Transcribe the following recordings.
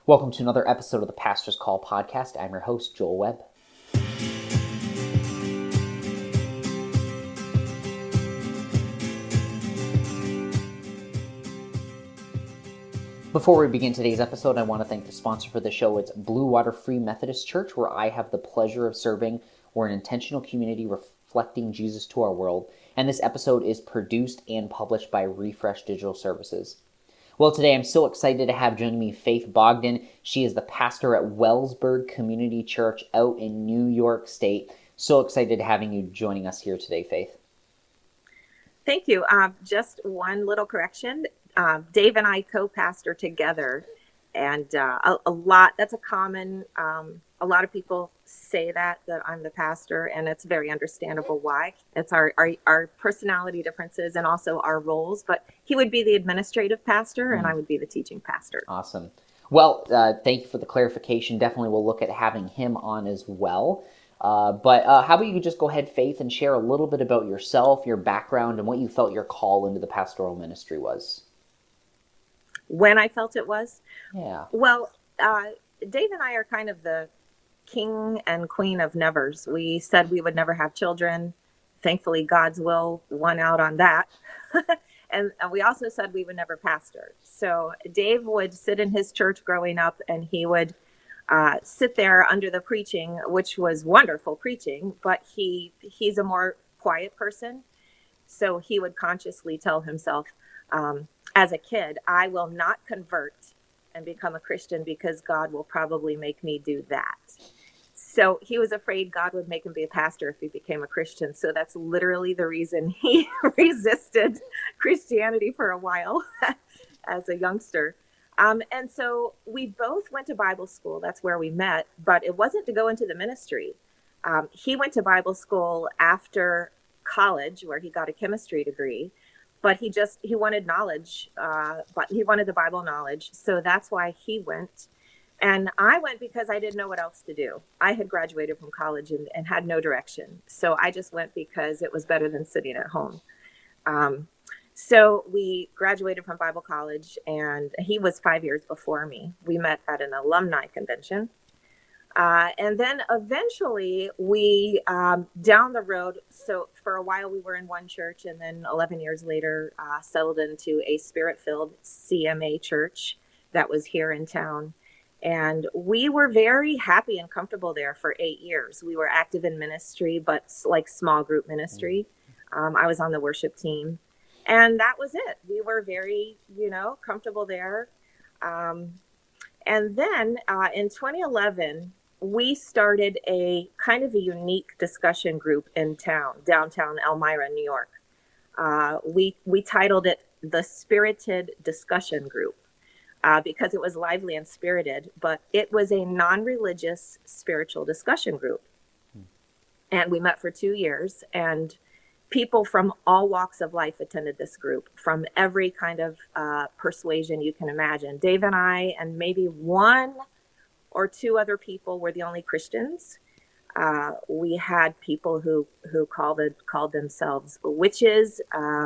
Welcome to another episode of the Pastor's Call podcast. I'm your host, Joel Webb. Before we begin today's episode, I want to thank the sponsor for the show. It's Blue Water Free Methodist Church, where I have the pleasure of serving. We're an intentional community reflecting Jesus to our world, and this episode is produced and published by Refresh Digital Services. Well, today I'm so excited to have joining me Faith Bogdan. She is the pastor at Wellsburg Community Church out in New York State. So excited having you joining us here today, Faith. Thank you. Just one little correction. Dave and I co-pastor together, and a lot, that's a common, a lot of people say that I'm the pastor, and it's very understandable why. It's our personality differences and also our roles, but he would be the administrative pastor and I would be the teaching pastor. Awesome. Well, thank you for the clarification. Definitely we'll look at having him on as well. But how about you just go ahead, Faith, and share a little bit about yourself, your background, and what you felt your call into the pastoral ministry was. When I felt it was? Yeah. Well, Dave and I are kind of the king and queen of nevers. We said we would never have children. Thankfully, God's will won out on that. And we also said we would never pastor. So Dave would sit in his church growing up, and he would sit there under the preaching, which was wonderful preaching, but he's a more quiet person. So he would consciously tell himself, as a kid, I will not convert and become a Christian because God will probably make me do that. So he was afraid God would make him be a pastor if he became a Christian. So that's literally the reason he resisted Christianity for a while as a youngster. And so we both went to Bible school. That's where we met, but it wasn't to go into the ministry. He went to Bible school after college, where he got a chemistry degree. But he wanted knowledge, but he wanted the Bible knowledge. So that's why he went. And I went because I didn't know what else to do. I had graduated from college and had no direction. So I just went because it was better than sitting at home. So we graduated from Bible college, and he was 5 years before me. We met at an alumni convention. And then eventually we, down the road, so for a while we were in one church, and then 11 years later, settled into a spirit-filled CMA church that was here in town. And we were very happy and comfortable there for 8 years. We were active in ministry, but like small group ministry. I was on the worship team, and that was it. We were very, comfortable there. And then in 2011, we started a kind of a unique discussion group in town, downtown Elmira, New York. We titled it the Spirited Discussion Group because it was lively and spirited, but it was a non-religious spiritual discussion group. And we met for 2 years, and people from all walks of life attended this group, from every kind of persuasion you can imagine. Dave and I, and maybe one or two other people, were the only Christians. We had people who called themselves witches,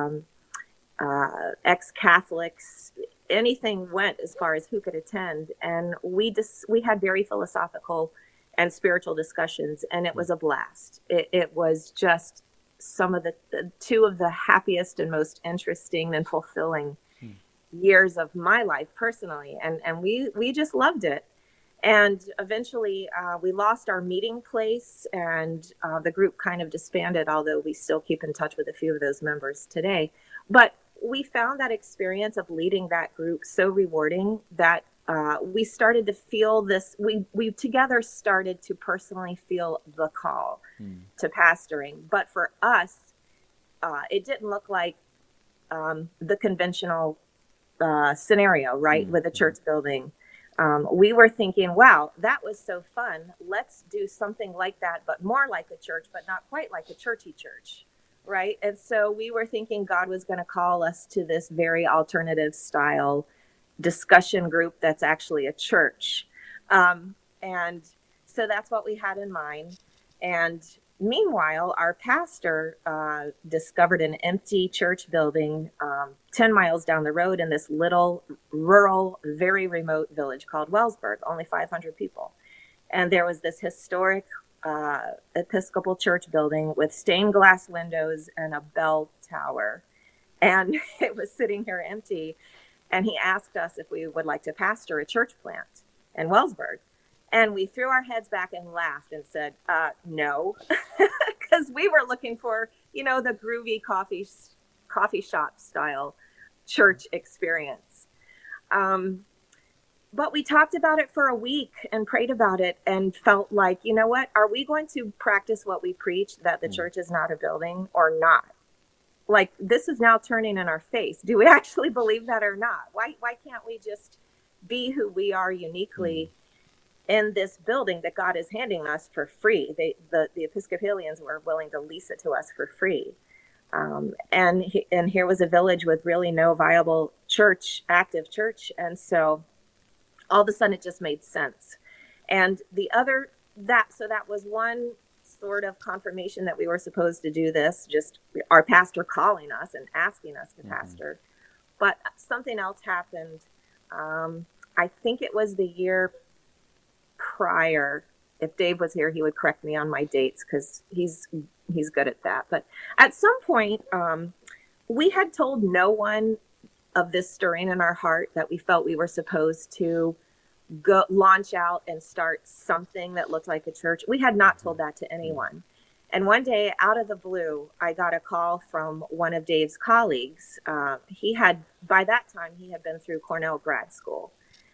ex-Catholics. Anything went as far as who could attend, and we had very philosophical and spiritual discussions, and it was a blast. It was just some of the two of the happiest and most interesting and fulfilling years of my life personally, and we just loved it. And eventually we lost our meeting place, and the group kind of disbanded, although we still keep in touch with a few of those members today. But we found that experience of leading that group so rewarding that we started to feel this, we together started to personally feel the call to pastoring. But for us, it didn't look like the conventional scenario, right, with a church building. We were thinking, wow, that was so fun. Let's do something like that, but more like a church, but not quite like a churchy church, right? And so we were thinking God was going to call us to this very alternative style discussion group that's actually a church. And so that's what we had in mind. And Meanwhile, our pastor discovered an empty church building 10 miles down the road in this little rural, very remote village called Wellsburg, only 500 people. And there was this historic Episcopal church building with stained glass windows and a bell tower. And it was sitting here empty. And he asked us if we would like to pastor a church plant in Wellsburg. And we threw our heads back and laughed and said, no, because we were looking for, the groovy coffee shop style church experience. But we talked about it for a week and prayed about it and felt like, you know what, are we going to practice what we preach, that the church is not a building, or not? Like, this is now turning in our face. Do we actually believe that or not? Why can't we just be who we are uniquely in this building that God is handing us for free? The Episcopalians were willing to lease it to us for free. And here was a village with really no viable active church. And so all of a sudden it just made sense. And that was one sort of confirmation that we were supposed to do this, just our pastor calling us and asking us to pastor. But something else happened. I think it was the year prior. If Dave was here, he would correct me on my dates because he's good at that. But at some point, we had told no one of this stirring in our heart that we felt we were supposed to go launch out and start something that looked like a church. We had not told that to anyone. And one day, out of the blue, I got a call from one of Dave's colleagues. By that time, he had been through Cornell grad school.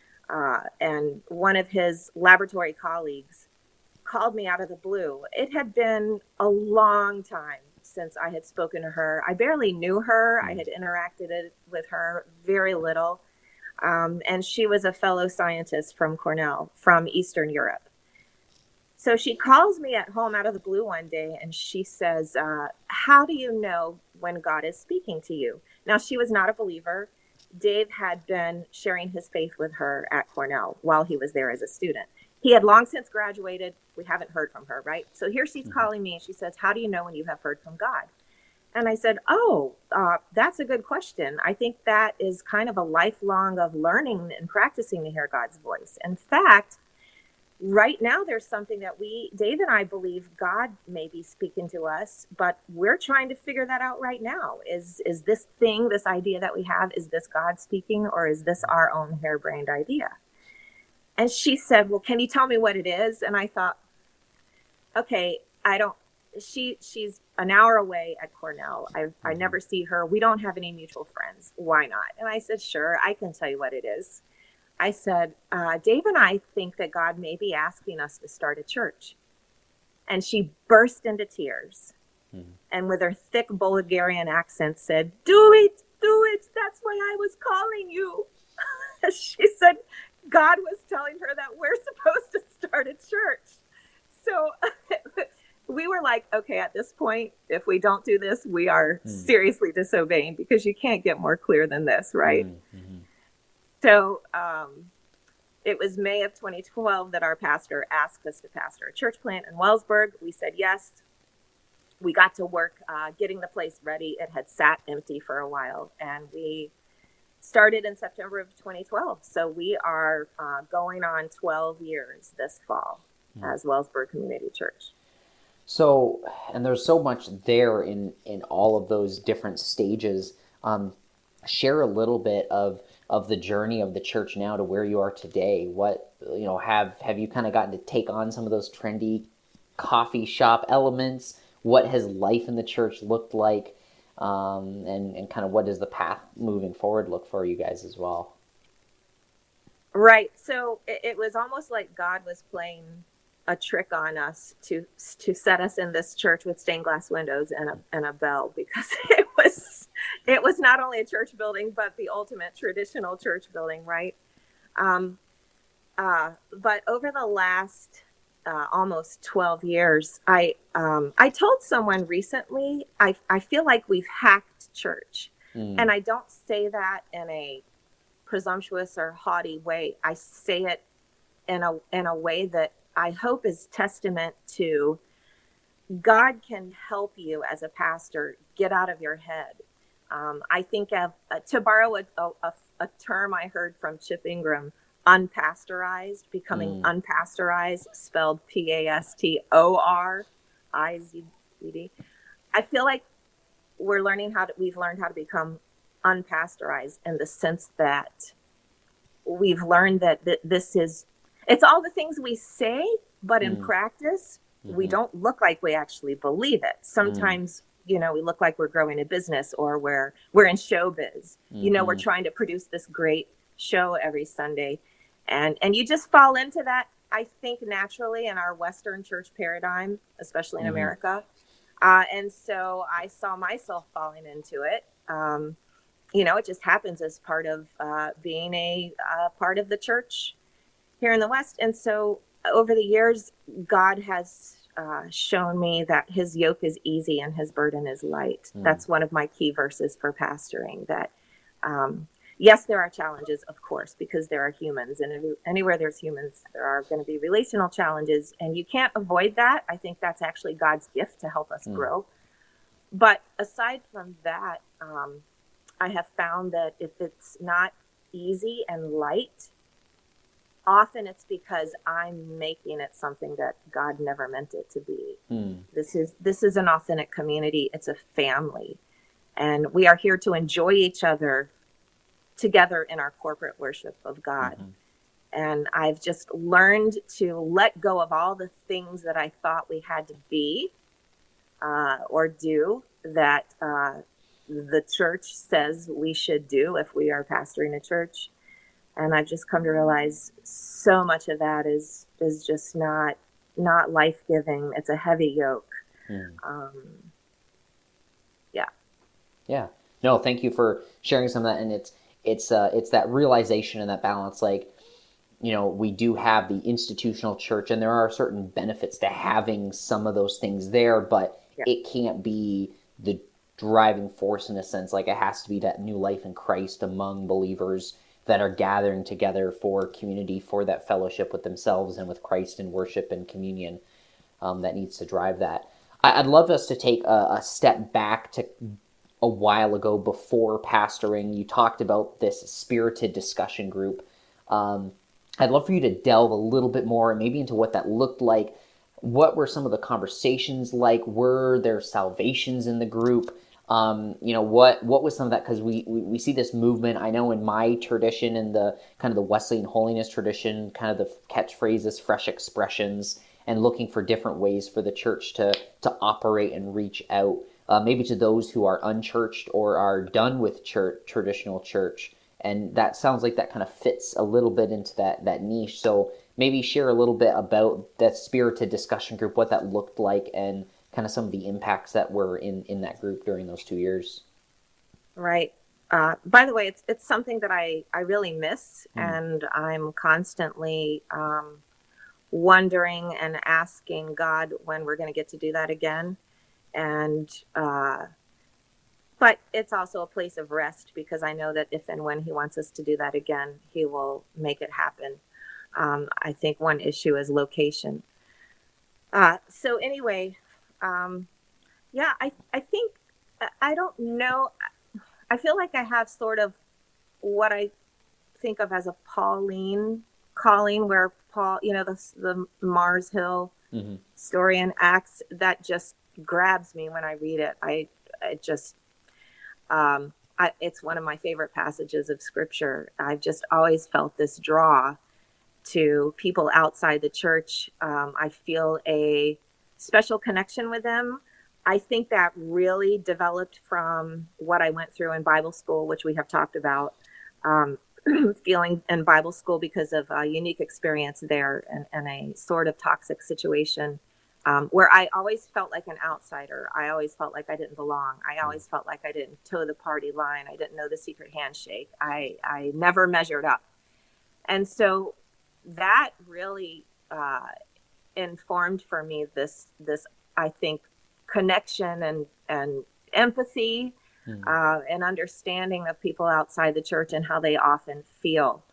And one of his laboratory colleagues called me out of the blue. It had been a long time since I had spoken to her. I barely knew her. I had interacted with her very little. And she was a fellow scientist from Cornell, from Eastern Europe. So she calls me at home out of the blue one day and she says, how do you know when God is speaking to you? Now, she was not a believer. Dave had been sharing his faith with her at Cornell while he was there as a student. He had long since graduated. We haven't heard from her, right? So here she's calling me and she says, how do you know when you have heard from God? And I said, that's a good question. I think that is kind of a lifelong of learning and practicing to hear God's voice. In fact, right now, there's something that Dave and I believe God may be speaking to us, but we're trying to figure that out right now. Is this idea that we have, is this God speaking, or is this our own harebrained idea? And she said, well, can you tell me what it is? And I thought, okay, she's an hour away at Cornell. I never see her. We don't have any mutual friends. Why not? And I said, sure, I can tell you what it is. I said, Dave and I think that God may be asking us to start a church. And she burst into tears. And with her thick Bulgarian accent said, do it. That's why I was calling you. She said, God was telling her that we're supposed to start a church. So we were like, okay, at this point, if we don't do this, we are seriously disobeying, because you can't get more clear than this, right? So it was May of 2012 that our pastor asked us to pastor a church plant in Wellsburg. We said yes. We got to work getting the place ready. It had sat empty for a while, and we started in September of 2012. So we are going on 12 years this fall as Wellsburg Community Church. So, and there's so much there in all of those different stages. Share a little bit of the journey of the church now to where you are today. What, have you kind of gotten to take on some of those trendy coffee shop elements? What has life in the church looked like? And kind of what does the path moving forward look for you guys as well? Right. So it was almost like God was playing a trick on us to set us in this church with stained glass windows and a bell, because it was not only a church building, but the ultimate traditional church building, right? But over the last almost 12 years, I told someone recently, I feel like we've hacked church. And I don't say that in a presumptuous or haughty way. I say it in a way that I hope is testament to God can help you as a pastor get out of your head. I think of, to borrow a term I heard from Chip Ingram, unpasteurized, becoming unpasteurized, spelled Pastoriz. I feel like we've learned how to become unpasteurized in the sense that we've learned that it's all the things we say, but in practice, we don't look like we actually believe it. Sometimes, we look like we're growing a business, or we're in showbiz. We're trying to produce this great show every Sunday. And you just fall into that, I think, naturally in our Western church paradigm, especially in America. And so I saw myself falling into it. It just happens as part of being a part of the church here in the West. And so over the years, God has shown me that his yoke is easy and his burden is light. That's one of my key verses for pastoring, that yes, there are challenges, of course, because there are humans, and anywhere there's humans, there are going to be relational challenges, and you can't avoid that. I think that's actually God's gift to help us grow. But aside from that, I have found that if it's not easy and light, often it's because I'm making it something that God never meant it to be. This is an authentic community. It's a family, and we are here to enjoy each other together in our corporate worship of God. And I've just learned to let go of all the things that I thought we had to be or do that the church says we should do if we are pastoring a church. And I've just come to realize so much of that is just not life-giving. It's a heavy yoke. Yeah. No, thank you for sharing some of that. And it's that realization and that balance. Like, we do have the institutional church, and there are certain benefits to having some of those things there, but it can't be the driving force in a sense. Like, it has to be that new life in Christ among believers that are gathering together for community, for that fellowship with themselves and with Christ in worship and communion, that needs to drive that. I'd love us to take a step back to a while ago before pastoring. You talked about this spirited discussion group. I'd love for you to delve a little bit more maybe into what that looked like. What were some of the conversations like? Were there salvations in the group? What was some of that? Because we see this movement. I know in my tradition, in the kind of the Wesleyan holiness tradition, kind of the catchphrase is fresh expressions, and looking for different ways for the church to operate and reach out, maybe to those who are unchurched or are done with traditional church. And that sounds like that kind of fits a little bit into that niche. So maybe share a little bit about that spirited discussion group, what that looked like, and kind of some of the impacts that were in that group during those 2 years. Right. By the way, it's something that I really miss, and I'm constantly wondering and asking God when we're going to get to do that again. And but it's also a place of rest, because I know that if and when he wants us to do that again, he will make it happen. I think one issue is location. So anyway, I think, I don't know. I feel like I have sort of what I think of as a Pauline calling, where Paul, the Mars Hill story in Acts, that just grabs me when I read it. It's one of my favorite passages of scripture. I've just always felt this draw to people outside the church. I feel a special connection with them. I think that really developed from what I went through in Bible school, which we have talked about, feeling in Bible school because of a unique experience there, and a sort of toxic situation, where I always felt like an outsider. I always felt like I didn't belong. I always felt like I didn't toe the party line. I didn't know the secret handshake. I never measured up. And so that really informed for me this I think connection and empathy, and understanding of people outside the church and how they often feel,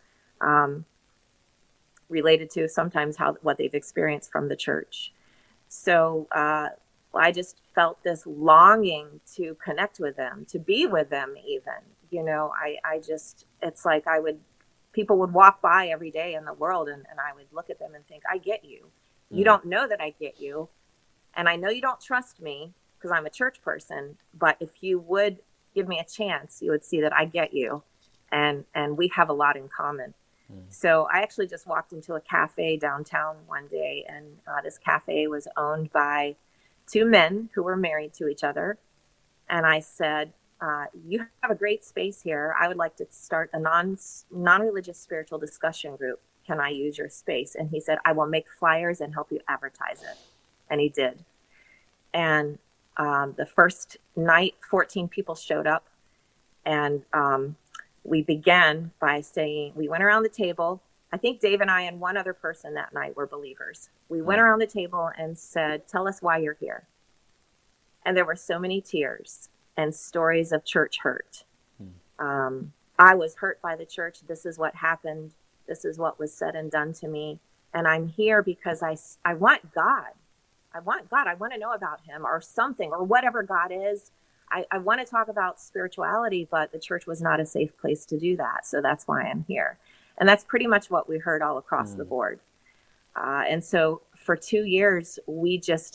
related to sometimes what they've experienced from the church. So Well, I just felt this longing to connect with them, to be with them even. I just, it's like people would walk by every day in the world, and I would look at them and think, I get you. You don't know that I get you. And I know you don't trust me because I'm a church person, but if you would give me a chance, you would see that I get you. And we have a lot in common. So I actually just walked into a cafe downtown one day, and this cafe was owned by two men who were married to each other. And I said, you have a great space here. I would like to start a non-religious spiritual discussion group. Can I use your space? And he said, I will make flyers and help you advertise it. And he did. And the first night, 14 people showed up. And we began by saying, we went around the table. I think Dave and I and one other person that night were believers. We went around the table and said, tell us why you're here. And there were so many tears and stories of church hurt. I was hurt by the church. This is what happened. This is what was said and done to me. And I'm here because I want God. I want God. I want to know about him or something or whatever God is. I want to talk about spirituality, but the church was not a safe place to do that. So that's why I'm here. And that's pretty much what we heard all across the board. And so for 2 years, we just,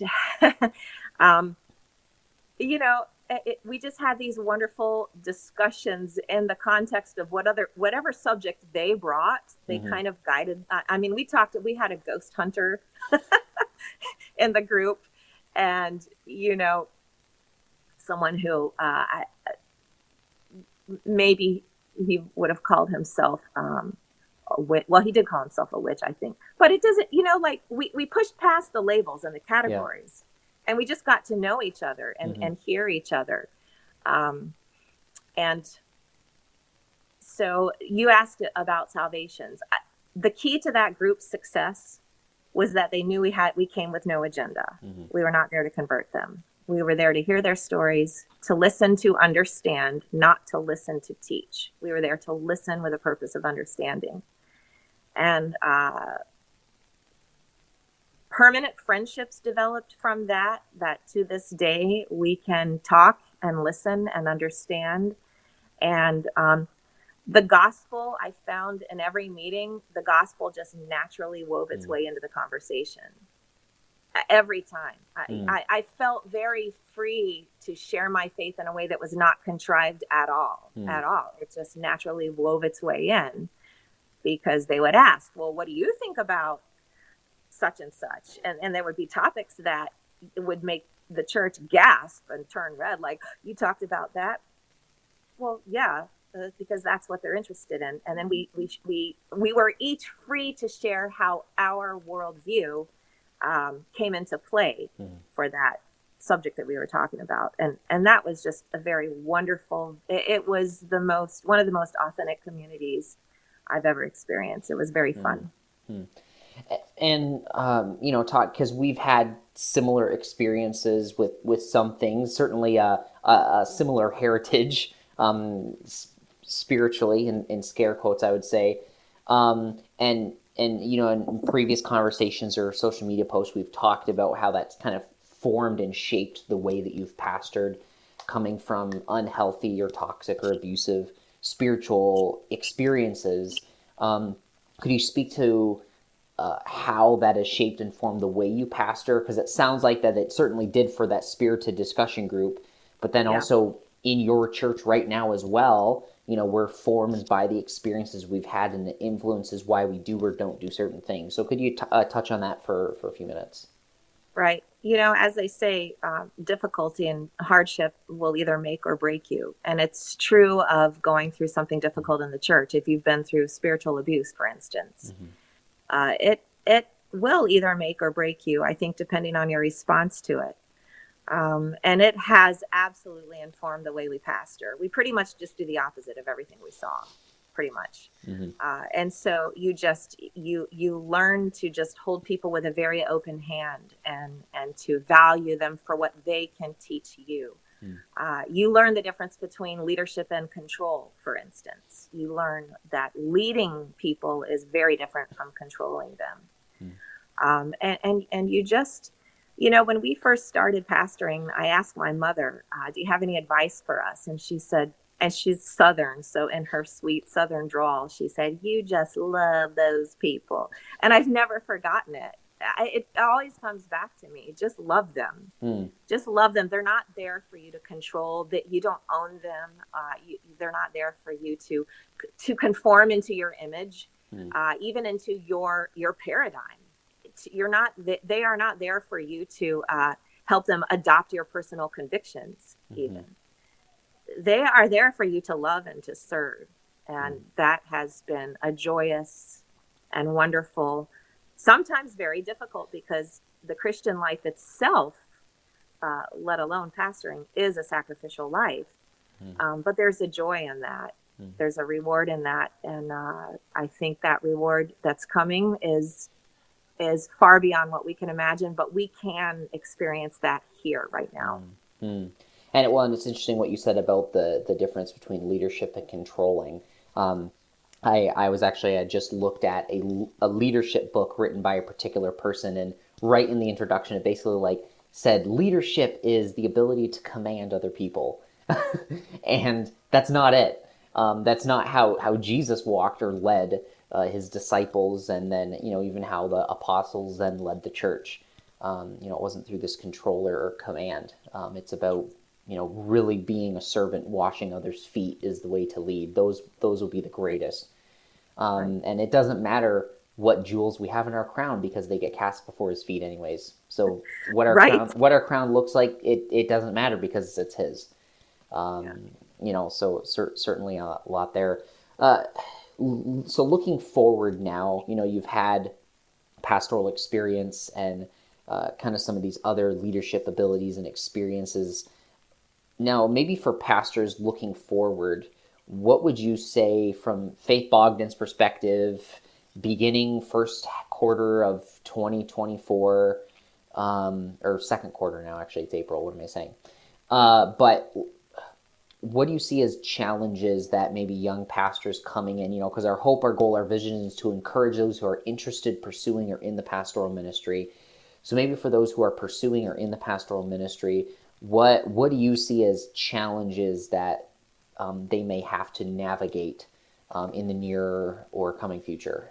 we just had these wonderful discussions in the context of whatever subject they brought. They kind of guided. We had a ghost hunter in the group, and someone who maybe he would have called himself a witch. Well, he did call himself a witch, I think. But it doesn't, we pushed past the labels and the categories. Yeah. And we just got to know each other and hear each other. And so you asked about salvations. The key to that group's success was that they knew we came with no agenda. We were not there to convert them. We were there to hear their stories, to listen, to understand, not to listen to teach. We were there to listen with a purpose of understanding. And permanent friendships developed from that to this day we can talk and listen and understand. And the gospel, I found in every meeting, the gospel just naturally wove its way into the conversation. Every time. I felt very free to share my faith in a way that was not contrived at all. It just naturally wove its way in, because they would ask, well, what do you think about such and such? And there would be topics that would make the church gasp and turn red, like, you talked about that? Well, yeah, because that's what they're interested in. And then we were each free to share how our worldview came into play for that subject that we were talking about. And that was just a very wonderful, it was one of the most authentic communities I've ever experienced. It was very fun. And, Todd, because we've had similar experiences with some things, certainly a similar heritage spiritually, in scare quotes, I would say. And in previous conversations or social media posts, we've talked about how that's kind of formed and shaped the way that you've pastored, coming from unhealthy or toxic or abusive spiritual experiences. Could you speak to how that has shaped and formed the way you pastor? Because it sounds like that it certainly did for that spirited discussion group, but then also in your church right now as well, we're formed by the experiences we've had and the influences why we do or don't do certain things. So could you touch on that for a few minutes? Right. As they say, difficulty and hardship will either make or break you. And it's true of going through something difficult in the church. If you've been through spiritual abuse, for instance, it will either make or break you, I think, depending on your response to it. And it has absolutely informed the way we pastor. We pretty much just do the opposite of everything we saw, pretty much. And so you learn to just hold people with a very open hand and to value them for what they can teach you. You learn the difference between leadership and control, for instance. You learn that leading people is very different from controlling them. And you just, When we first started pastoring, I asked my mother, do you have any advice for us? And she said, and she's Southern, so in her sweet Southern drawl, she said, you just love those people. And I've never forgotten it. It always comes back to me. Just love them. Mm, Just love them. They're not there for you to control. That you don't own them. They're not there for you to conform into your image, mm, even into your paradigm. You're not. They are not there for you to help them adopt your personal convictions. mm-hmm, Even they are there for you to love and to serve, mm, and that has been a joyous and wonderful, sometimes very difficult, because the Christian life itself, let alone pastoring, is a sacrificial life. mm, But there's a joy in that. mm. There's a reward in that, and I think that reward that's coming is far beyond what we can imagine. But we can experience that here right now. Mm. And it's interesting what you said about the difference between leadership and controlling. Um, I was actually, I just looked at a leadership book written by a particular person, and right in the introduction, it basically like said leadership is the ability to command other people, and that's not it. That's not how Jesus walked or led his disciples, and then even how the apostles then led the church. It wasn't through this controller or command. It's about really being a servant, washing others' feet is the way to lead. Those will be the greatest. Right. And it doesn't matter what jewels we have in our crown because they get cast before his feet anyways. So Right. what our crown looks like, it doesn't matter because it's his. Yeah. So certainly a lot there. Uh, so looking forward now, you've had pastoral experience and kind of some of these other leadership abilities and experiences. Now, maybe for pastors looking forward, what would you say from Faith Bogdan's perspective, beginning first quarter of 2024, or second quarter now, actually, it's April, what am I saying? But what do you see as challenges that maybe young pastors coming in, because our hope, our goal, our vision is to encourage those who are interested, pursuing, or in the pastoral ministry. So maybe for those who are pursuing or in the pastoral ministry, what do you see as challenges that they may have to navigate in the near or coming future?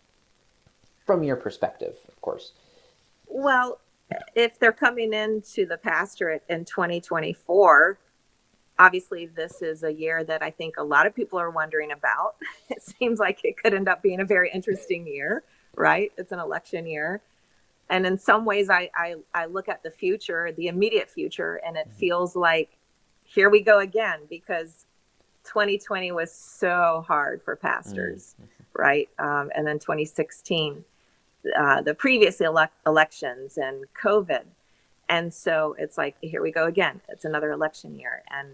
From your perspective, of course. Well, if they're coming into the pastorate in 2024, obviously this is a year that I think a lot of people are wondering about. It seems like it could end up being a very interesting year, right? It's an election year. And in some ways, I look at the future, the immediate future, and it feels like here we go again, because 2020 was so hard for Mm, pastors, right? And then 2016, the previous elections and COVID. And so it's like, here we go again. It's another election year. And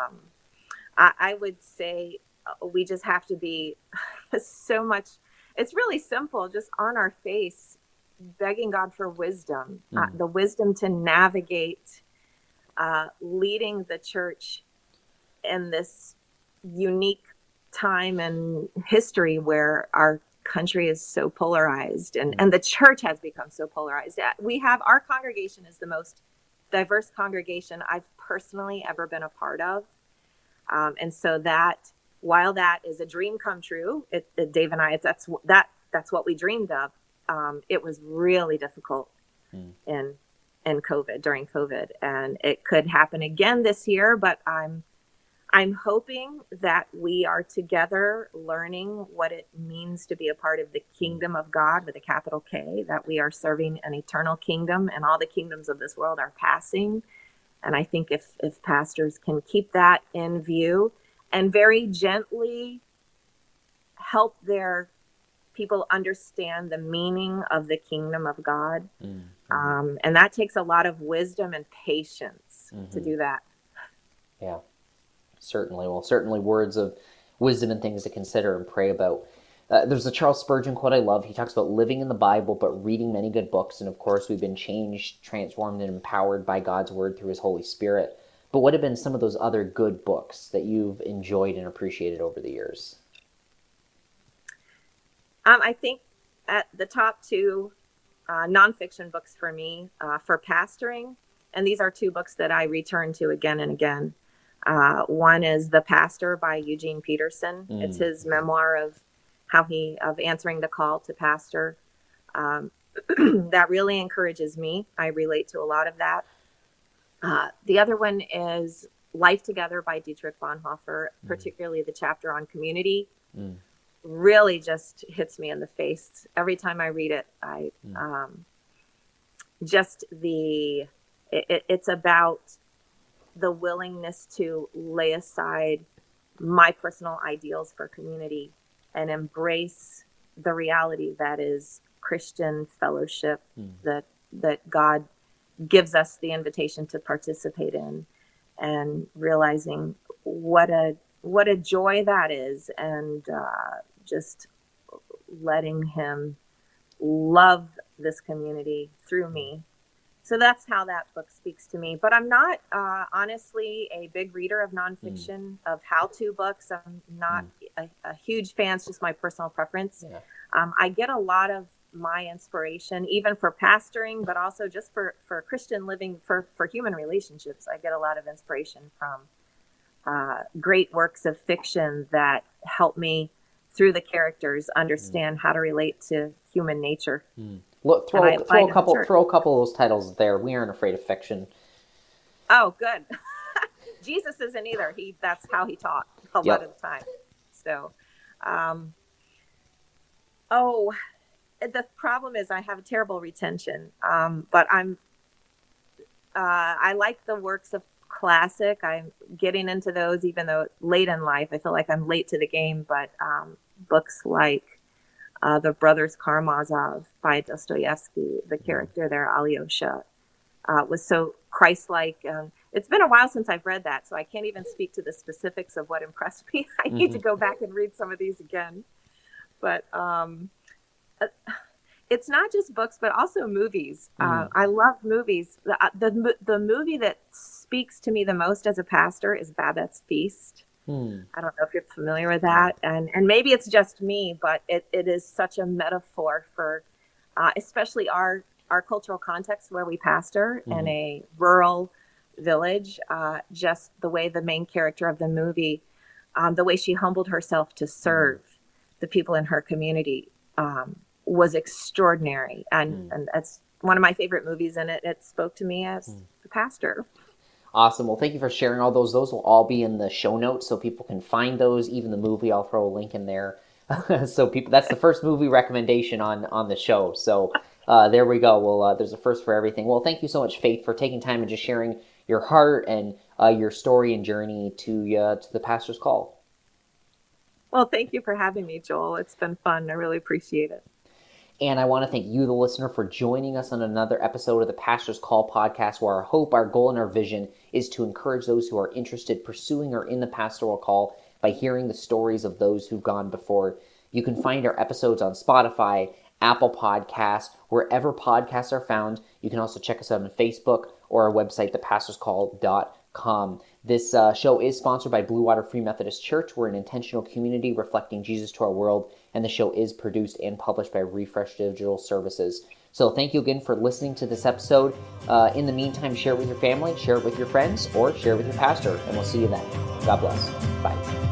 I would say we just have to be so much, it's really simple, just on our face, begging God for wisdom, mm, the wisdom to navigate leading the church in this unique time in history where our country is so polarized, mm, and the church has become so polarized. We have, our congregation is the most diverse congregation I've personally ever been a part of. And so that, while that is a dream come true, Dave and I, that's what we dreamed of. It was really difficult mm. in COVID, during COVID, and it could happen again this year. But I'm hoping that we are together learning what it means to be a part of the kingdom of God with a capital K, that we are serving an eternal kingdom, and all the kingdoms of this world are passing. And I think if pastors can keep that in view and very gently help their people understand the meaning of the kingdom of God, Mm, mm, and that takes a lot of wisdom and patience to mm-hmm. do that. Yeah, certainly. Well, certainly words of wisdom and things to consider and pray about. There's a Charles Spurgeon quote I love. He talks about living in the Bible, but reading many good books. And of course, we've been changed, transformed, and empowered by God's word through his Holy Spirit. But what have been some of those other good books that you've enjoyed and appreciated over the years? I think at the top two nonfiction books for me for pastoring. And these are two books that I return to again and again. One is The Pastor by Eugene Peterson. It's his memoir of answering the call to pastor. That really encourages me. I relate to a lot of that. The other one is Life Together by Dietrich Bonhoeffer, particularly the chapter on community. Really just hits me in the face every time I read it. It's about the willingness to lay aside my personal ideals for community and embrace the reality that is Christian fellowship that God gives us the invitation to participate in, and realizing what a joy that is, and just letting him love this community through me. So that's how that book speaks to me. But I'm not honestly a big reader of nonfiction, of how-to books. I'm not a huge fan. It's just my personal preference. Yeah. I get a lot of my inspiration, even for pastoring, but also just for Christian living, for human relationships. I get a lot of inspiration from great works of fiction that help me, through the characters, understand how to relate to human nature. Look, throw a couple of those titles there. We Aren't Afraid of Fiction. Oh, good. Jesus isn't either. That's how he taught a lot of the time. So, the problem is I have a terrible retention. But I like the works of classic. I'm getting into those, even though late in life. I feel like I'm late to the game. But books like The Brothers Karamazov by Dostoevsky, the character there, Alyosha, was so Christ-like. It's been a while since I've read that, so I can't even speak to the specifics of what impressed me. I need to go back and read some of these again. But it's not just books, but also movies. I love movies. The movie that speaks to me the most as a pastor is Babette's Feast. I don't know if you're familiar with that. And maybe it's just me, but it is such a metaphor for especially our cultural context where we pastor in a rural village. Just the way the main character of the movie, the way she humbled herself to serve the people in her community was extraordinary. And that's one of my favorite movies, and it spoke to me as the pastor. Awesome. Well, thank you for sharing all those. Those will all be in the show notes so people can find those. Even the movie, I'll throw a link in there. So that's the first movie recommendation on the show. So there we go. Well, there's a first for everything. Well, thank you so much, Faith, for taking time and just sharing your heart and your story and journey to the Pastor's Call. Well, thank you for having me, Joel. It's been fun. I really appreciate it. And I want to thank you, the listener, for joining us on another episode of the Pastor's Call podcast, where our hope, our goal, and our vision is to encourage those who are interested, pursuing, or in the pastoral call by hearing the stories of those who've gone before. You can find our episodes on Spotify, Apple Podcasts, wherever podcasts are found. You can also check us out on Facebook or our website, thepastorscall.com. This show is sponsored by Blue Water Free Methodist Church. We're an intentional community reflecting Jesus to our world, and the show is produced and published by Refresh Digital Services. So thank you again for listening to this episode. In the meantime, share it with your family, share it with your friends, or share it with your pastor, and we'll see you then. God bless. Bye.